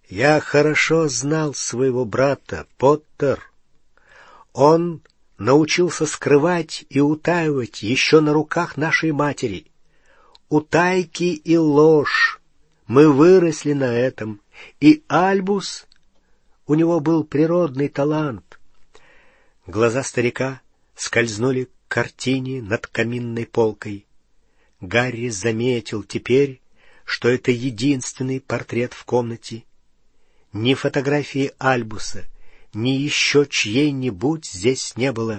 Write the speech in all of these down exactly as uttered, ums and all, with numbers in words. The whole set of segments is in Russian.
Я хорошо знал своего брата, Поттер. Он научился скрывать и утаивать еще на руках нашей матери. Утайки и ложь. Мы выросли на этом. И Альбус, у него был природный талант. Глаза старика скользнули к картине над каминной полкой. Гарри заметил теперь, что это единственный портрет в комнате. Ни фотографии Альбуса, ни еще чьей-нибудь здесь не было.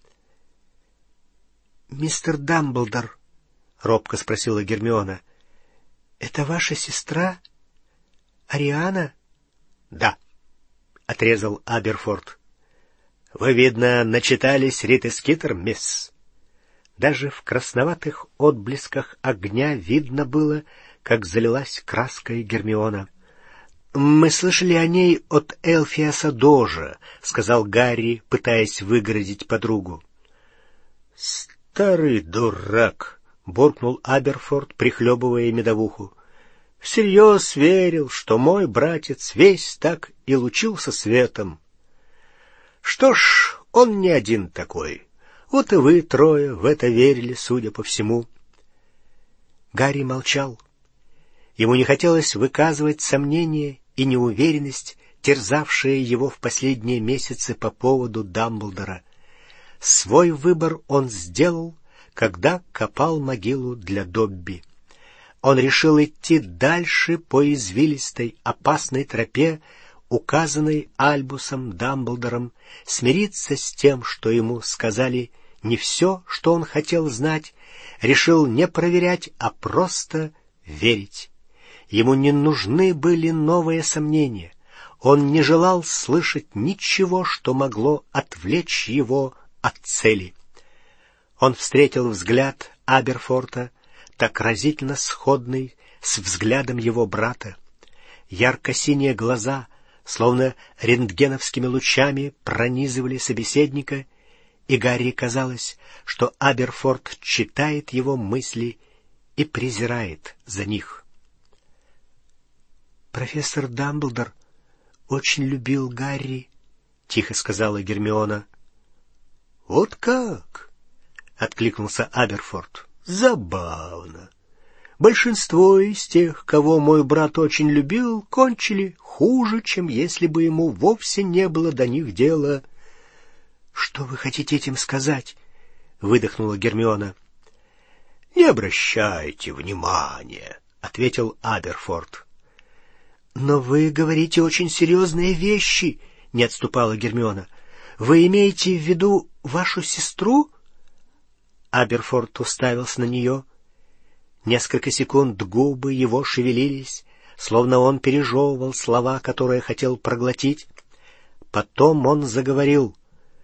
«Мистер Дамблдор», — робко спросила Гермиона, — «это ваша сестра Ариана?» «Да», — отрезал Аберфорд. «Вы, видно, начитались Риты Скитер, мисс». Даже в красноватых отблесках огня видно было, как залилась краской Гермиона. «Мы слышали о ней от Элфиаса Дожа», — сказал Гарри, пытаясь выгородить подругу. «Старый дурак», — буркнул Аберфорд, прихлебывая медовуху. «Всерьез верил, что мой братец весь так и лучился светом. Что ж, он не один такой. Вот и вы трое в это верили, судя по всему». Гарри молчал. Ему не хотелось выказывать сомнения и неуверенность, терзавшие его в последние месяцы по поводу Дамблдора. Свой выбор он сделал, когда копал могилу для Добби. Он решил идти дальше по извилистой, опасной тропе, указанной Альбусом Дамблдором, смириться с тем, что ему сказали не все, что он хотел знать, решил не проверять, а просто верить. Ему не нужны были новые сомнения. Он не желал слышать ничего, что могло отвлечь его от цели. Он встретил взгляд Аберфорта, так разительно сходный с взглядом его брата. Ярко-синие глаза, словно рентгеновскими лучами, пронизывали собеседника, и Гарри казалось, что Аберфорд читает его мысли и презирает за них. «Профессор Дамблдор очень любил Гарри», — тихо сказала Гермиона. «Вот как?» — откликнулся Аберфорд. «Забавно. Большинство из тех, кого мой брат очень любил, кончили хуже, чем если бы ему вовсе не было до них дела». «Что вы хотите этим сказать?» — выдохнула Гермиона. «Не обращайте внимания», — ответил Аберфорд. «Но вы говорите очень серьезные вещи», — не отступала Гермиона. «Вы имеете в виду вашу сестру?» Аберфорд уставился на нее. Несколько секунд губы его шевелились, словно он пережевывал слова, которые хотел проглотить. Потом он заговорил.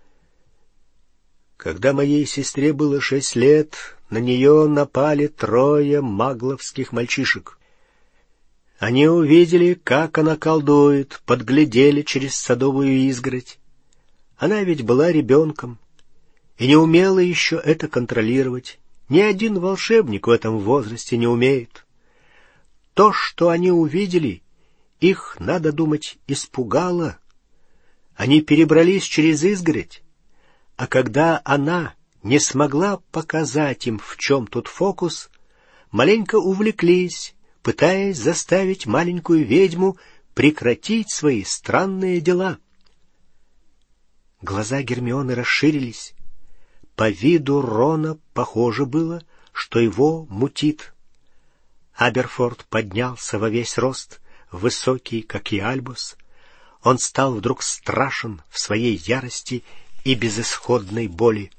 «Когда моей сестре было шесть лет, на нее напали трое магловских мальчишек. Они увидели, как она колдует, подглядели через садовую изгородь. Она ведь была ребенком и не умела еще это контролировать. Ни один волшебник в этом возрасте не умеет. То, что они увидели, их, надо думать, испугало. Они перебрались через изгородь, а когда она не смогла показать им, в чем тут фокус, маленько увлеклись, пытаясь заставить маленькую ведьму прекратить свои странные дела. Глаза Гермионы расширились. По виду Рона похоже было, что его мутит. Аберфорд поднялся во весь рост, высокий, как и Альбус. Он стал вдруг страшен в своей ярости и безысходной боли.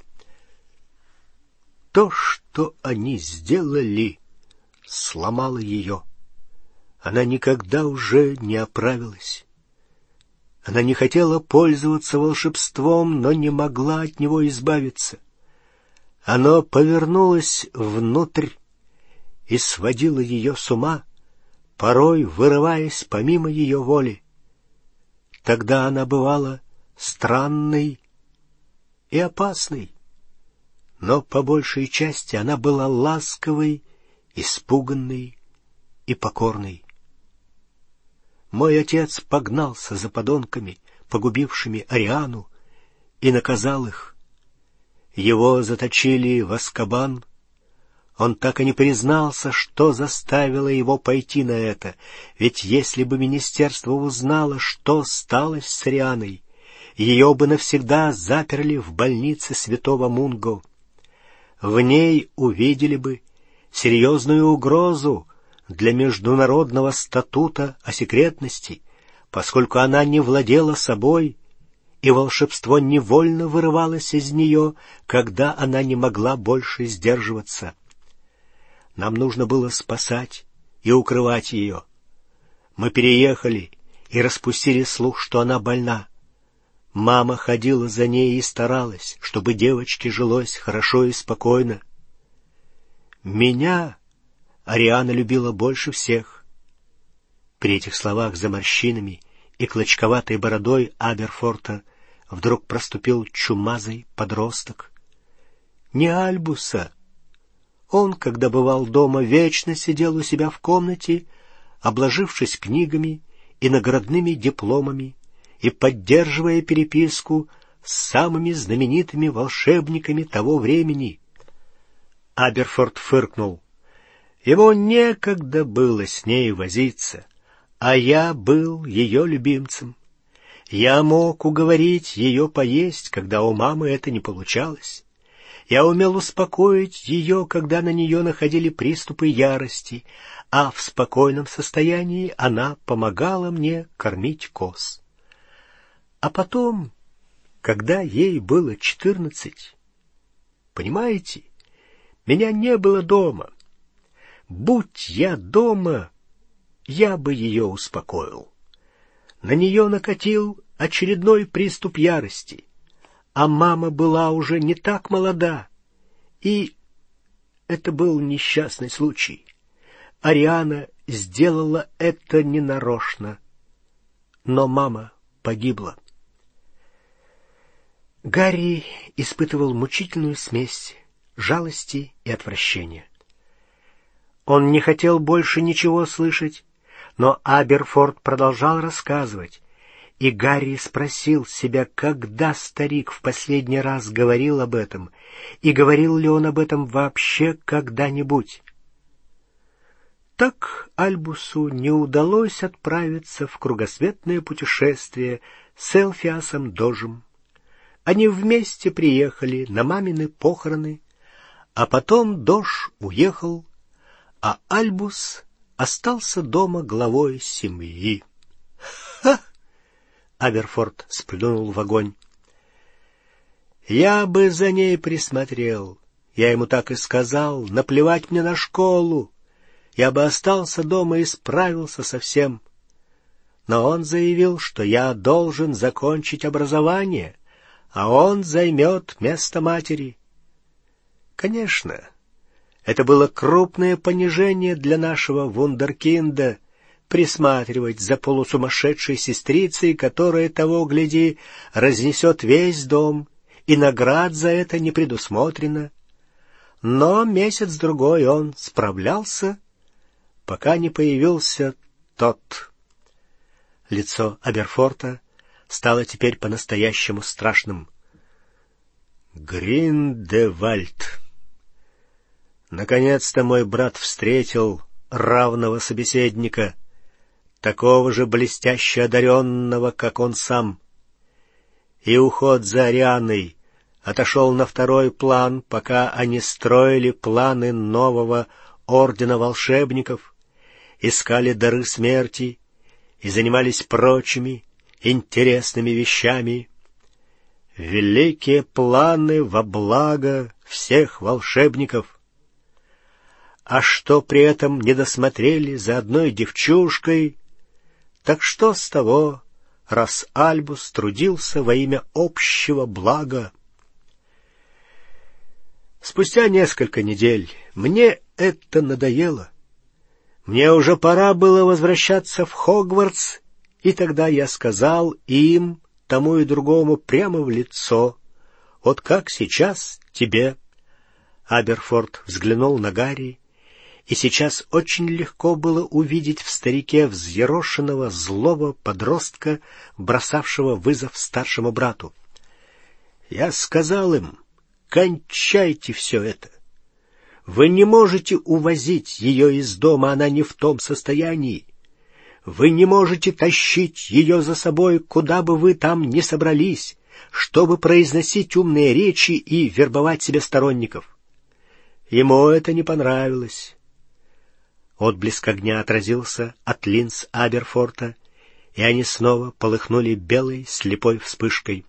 То, что они сделали, сломало ее. Она никогда уже не оправилась. Она не хотела пользоваться волшебством, но не могла от него избавиться. Оно повернулось внутрь и сводило ее с ума, порой вырываясь помимо ее воли. Тогда она бывала странной и опасной, но по большей части она была ласковой, испуганной и покорной. Мой отец погнался за подонками, погубившими Ариану, и наказал их. Его заточили в Азкабан. Он так и не признался, что заставило его пойти на это, ведь если бы министерство узнало, что сталось с Арианой, ее бы навсегда заперли в больнице святого Мунго. В ней увидели бы серьезную угрозу для международного статута о секретности, поскольку она не владела собой, и волшебство невольно вырывалось из нее, когда она не могла больше сдерживаться. Нам нужно было спасать и укрывать ее. Мы переехали и распустили слух, что она больна. Мама ходила за ней и старалась, чтобы девочке жилось хорошо и спокойно. Меня Ариана любила больше всех. При этих словах за морщинами и клочковатой бородой Аберфорта вдруг проступил чумазый подросток. Не Альбуса. Он, когда бывал дома, вечно сидел у себя в комнате, обложившись книгами и наградными дипломами и поддерживая переписку с самыми знаменитыми волшебниками того времени. Аберфорт фыркнул. Ему некогда было с ней возиться, а я был ее любимцем. Я мог уговорить ее поесть, когда у мамы это не получалось. Я умел успокоить ее, когда на нее находили приступы ярости, а в спокойном состоянии она помогала мне кормить коз. А потом, когда ей было четырнадцать, понимаете, меня не было дома. Будь я дома, я бы ее успокоил. На нее накатил очередной приступ ярости, а мама была уже не так молода, и это был несчастный случай. Ариана сделала это ненарочно, но мама погибла. Гарри испытывал мучительную смесь жалости и отвращения. Он не хотел больше ничего слышать, но Аберфорт продолжал рассказывать, и Гарри спросил себя, когда старик в последний раз говорил об этом, и говорил ли он об этом вообще когда-нибудь. Так Альбусу не удалось отправиться в кругосветное путешествие с Элфиасом Дожем. Они вместе приехали на мамины похороны, а потом Дож уехал, а Альбус остался дома главой семьи. Ха! Аберфорт сплюнул в огонь. Я бы за ней присмотрел. Я ему так и сказал, наплевать мне на школу. Я бы остался дома и справился со всем. Но он заявил, что я должен закончить образование, а он займет место матери. Конечно, это было крупное понижение для нашего вундеркинда присматривать за полусумасшедшей сестрицей, которая, того гляди, разнесет весь дом, и наград за это не предусмотрено. Но месяц-другой он справлялся, пока не появился тот. Лицо Аберфорта стало теперь по-настоящему страшным. Гриндевальд. Наконец-то мой брат встретил равного собеседника, такого же блестяще одаренного, как он сам. И уход за Арианой отошел на второй план, пока они строили планы нового ордена волшебников, искали дары смерти и занимались прочими интересными вещами. Великие планы во благо всех волшебников. А что при этом не досмотрели за одной девчушкой, так что с того, раз Альбус трудился во имя общего блага? Спустя несколько недель мне это надоело. Мне уже пора было возвращаться в Хогвартс, и тогда я сказал им, тому и другому, прямо в лицо, вот как сейчас тебе. Аберфорт взглянул на Гарри, и сейчас очень легко было увидеть в старике взъерошенного, злого подростка, бросавшего вызов старшему брату. Я сказал им: кончайте все это. Вы не можете увозить ее из дома, она не в том состоянии. Вы не можете тащить ее за собой, куда бы вы там ни собрались, чтобы произносить умные речи и вербовать себе сторонников. Ему это не понравилось. Отблеск огня отразился от линз Аберфорта, и они снова полыхнули белой слепой вспышкой.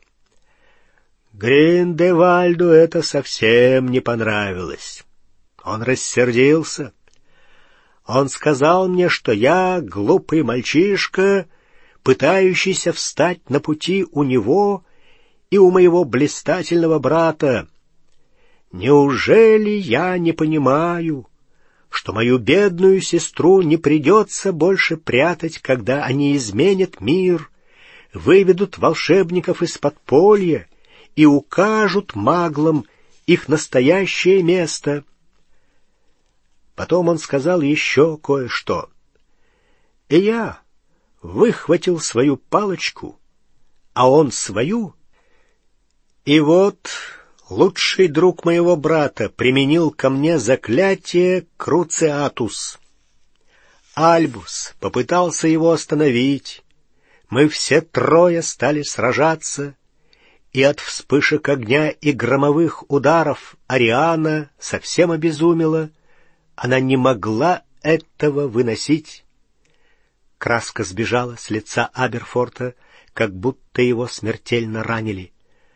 Гриндевальду это совсем не понравилось. Он рассердился. Он сказал мне, что я глупый мальчишка, пытающийся встать на пути у него и у моего блистательного брата. Неужели я не понимаю, что мою бедную сестру не придется больше прятать, когда они изменят мир, выведут волшебников из подполья и укажут маглам их настоящее место? Потом он сказал еще кое-что. И я выхватил свою палочку, а он свою, и вот лучший друг моего брата применил ко мне заклятие Круциатус. Альбус попытался его остановить. Мы все трое стали сражаться, и от вспышек огня и громовых ударов Ариана совсем обезумела. Она не могла этого выносить. Краска сбежала с лица Аберфорта, как будто его смертельно ранили.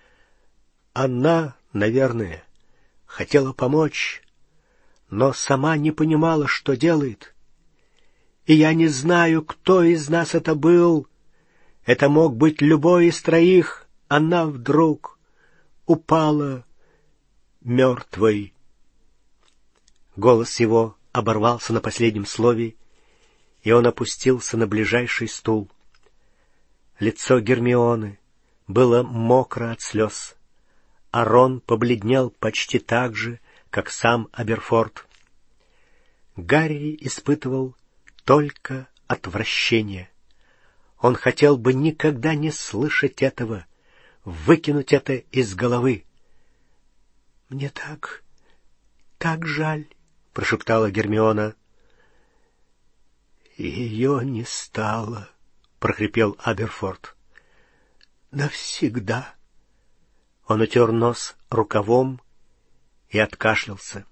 Она, наверное, хотела помочь, но сама не понимала, что делает. И я не знаю, кто из нас это был. Это мог быть любой из троих. Она вдруг упала мертвой. Голос его оборвался на последнем слове, и он опустился на ближайший стул. Лицо Гермионы было мокро от слез, а Рон побледнел почти так же, как сам Аберфорт. Гарри испытывал только отвращение. Он хотел бы никогда не слышать этого, выкинуть это из головы. — Мне так, так жаль, — прошептала Гермиона. — Ее не стало, — прохрипел Аберфорт. — Навсегда. Он утер нос рукавом и откашлялся.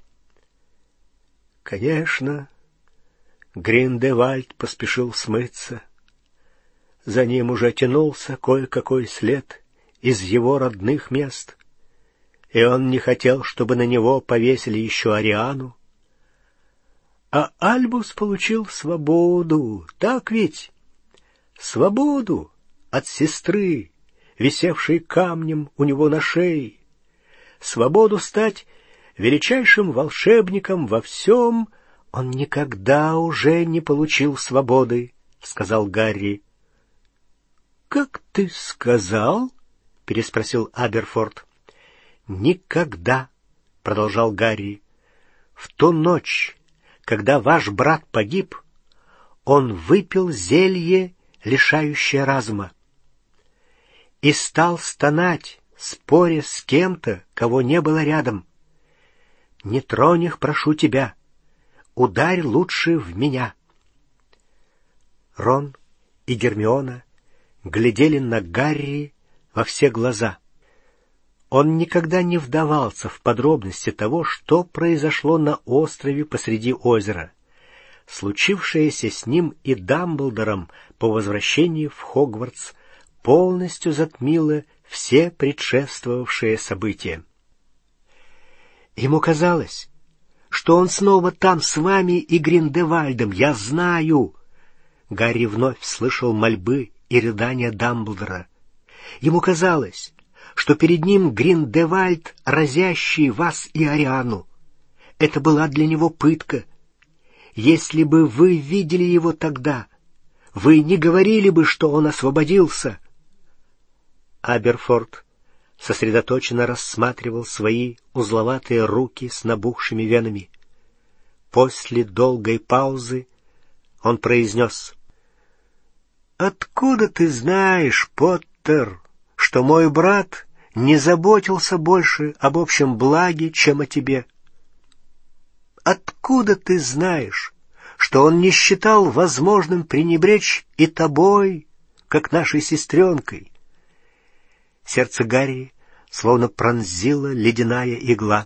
Конечно, Гриндевальд поспешил смыться. За ним уже тянулся кое-какой след из его родных мест, и он не хотел, чтобы на него повесили еще Ариану. А Альбус получил свободу, так ведь? Свободу от сестры, висевшей камнем у него на шее. Свободу стать величайшим волшебником во всем. Он никогда уже не получил свободы, — сказал Гарри. — Как ты сказал? — переспросил Аберфорт. — Никогда, — продолжал Гарри. — В ту ночь, когда ваш брат погиб, он выпил зелье, лишающее разума, и стал стонать, споря с кем-то, кого не было рядом. «Не тронь их, прошу тебя. Ударь лучше в меня». Рон и Гермиона глядели на Гарри во все глаза. Он никогда не вдавался в подробности того, что произошло на острове посреди озера, случившееся с ним и Дамблдором по возвращении в Хогвартс полностью затмило все предшествовавшие события. Ему казалось, что он снова там с вами и Гриндевальдом. Я знаю. Гарри вновь слышал мольбы и рыдания Дамблдора. Ему казалось, что перед ним Гриндевальд, разящий вас и Ариану. Это была для него пытка. Если бы вы видели его тогда, вы не говорили бы, что он освободился. Аберфорт сосредоточенно рассматривал свои узловатые руки с набухшими венами. После долгой паузы он произнес: «Откуда ты знаешь, Поттер, что мой брат не заботился больше об общем благе, чем о тебе? Откуда ты знаешь, что он не считал возможным пренебречь и тобой, как нашей сестренкой?» Сердце Гарри словно пронзила ледяная игла.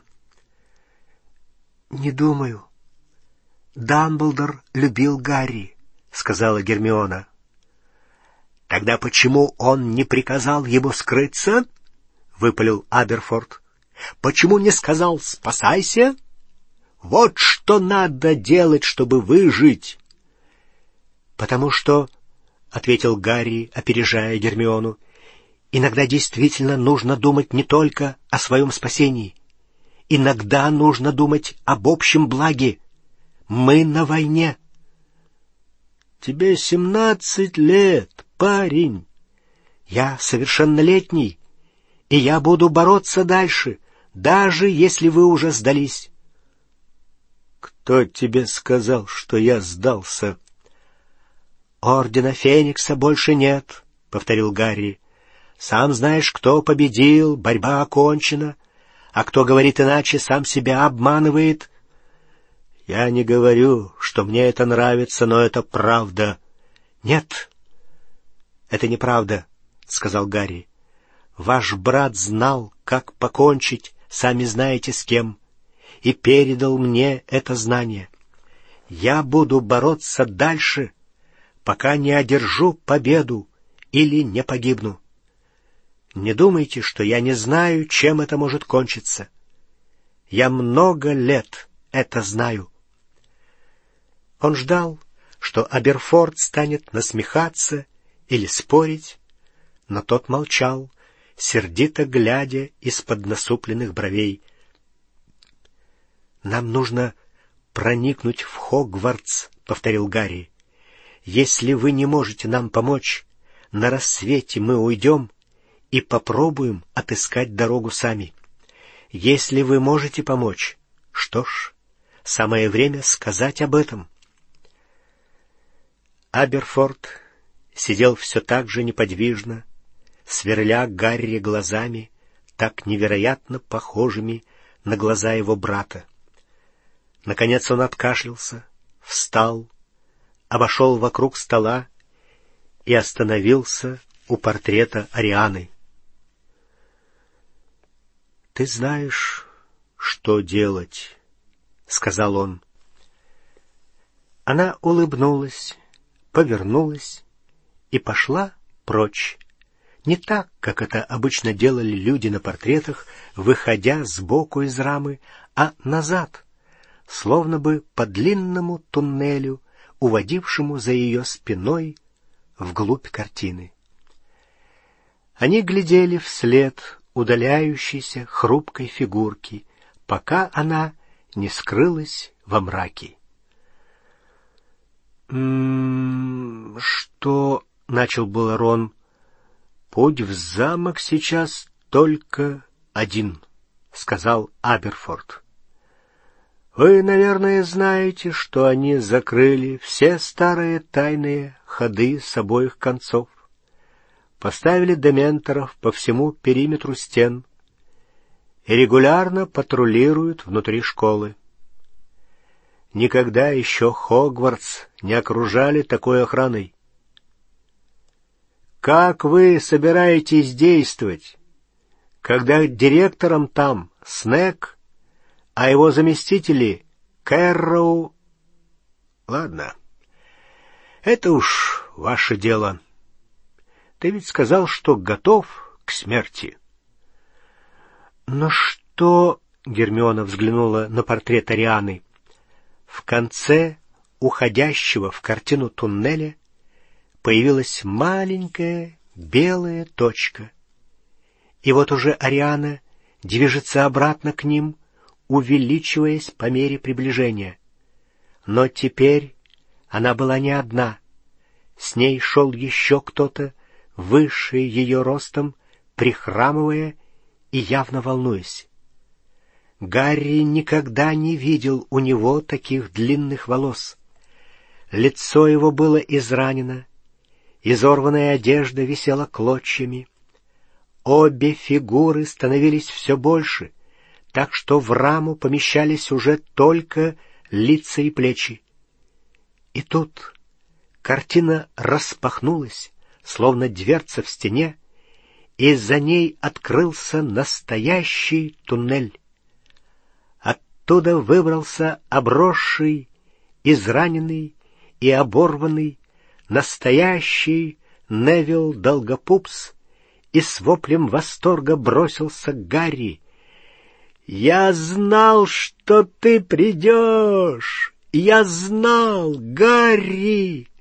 «Не думаю. Дамблдор любил Гарри», — сказала Гермиона. «Тогда почему он не приказал ему скрыться?» — выпалил Аберфорд. «Почему не сказал «спасайся»? Вот что надо делать, чтобы выжить!» «Потому что, — ответил Гарри, опережая Гермиону, — иногда действительно нужно думать не только о своем спасении. Иногда нужно думать об общем благе. Мы на войне». «Тебе семнадцать лет, парень!» «Я совершеннолетний, и я буду бороться дальше, даже если вы уже сдались». «Кто тебе сказал, что я сдался?» «Ордена Феникса больше нет», — повторил Гарри. «Сам знаешь, кто победил, борьба окончена, а кто говорит иначе, сам себя обманывает». «Я не говорю, что мне это нравится, но это правда». «Нет, это неправда», — сказал Гарри. «Ваш брат знал, как покончить, сами знаете с кем, и передал мне это знание. Я буду бороться дальше, пока не одержу победу или не погибну. Не думайте, что я не знаю, чем это может кончиться. Я много лет это знаю». Он ждал, что Аберфорд станет насмехаться или спорить, но тот молчал, сердито глядя из-под насупленных бровей. «Нам нужно проникнуть в Хогвартс», — повторил Гарри. «Если вы не можете нам помочь, на рассвете мы уйдем и попробуем отыскать дорогу сами. Если вы можете помочь, что ж, самое время сказать об этом». Аберфорд сидел все так же неподвижно, сверля Гарри глазами, так невероятно похожими на глаза его брата. Наконец он откашлялся, встал, обошел вокруг стола и остановился у портрета Арианы. «Ты знаешь, что делать», — сказал он. Она улыбнулась, повернулась и пошла прочь. Не так, как это обычно делали люди на портретах, выходя сбоку из рамы, а назад, словно бы по длинному туннелю, уводившему за ее спиной вглубь картины. Они глядели вслед удаляющейся хрупкой фигурки, пока она не скрылась во мраке. «М-м, что...» — начал было Рон. «Путь в замок сейчас только один», — сказал Аберфорд. «Вы, наверное, знаете, что они закрыли все старые тайные ходы с обоих концов, поставили дементоров по всему периметру стен и регулярно патрулируют внутри школы. Никогда еще Хогвартс не окружали такой охраной. Как вы собираетесь действовать, когда директором там Снегг, а его заместители Кэрроу? Ладно, это уж ваше дело. Ты ведь сказал, что готов к смерти». «Но что...» — Гермиона взглянула на портрет Арианы. В конце уходящего в картину туннеля появилась маленькая белая точка. И вот уже Ариана движется обратно к ним, увеличиваясь по мере приближения. Но теперь она была не одна. С ней шел еще кто-то, выше ее ростом, прихрамывая и явно волнуясь. Гарри никогда не видел у него таких длинных волос. Лицо его было изранено, изорванная одежда висела клочьями. Обе фигуры становились все больше, так что в раму помещались уже только лица и плечи. И тут картина распахнулась, словно дверца в стене, и за ней открылся настоящий туннель. Оттуда выбрался обросший, израненный и оборванный настоящий Невилл Долгопупс и с воплем восторга бросился к Гарри. «Я знал, что ты придешь! Я знал, Гарри!»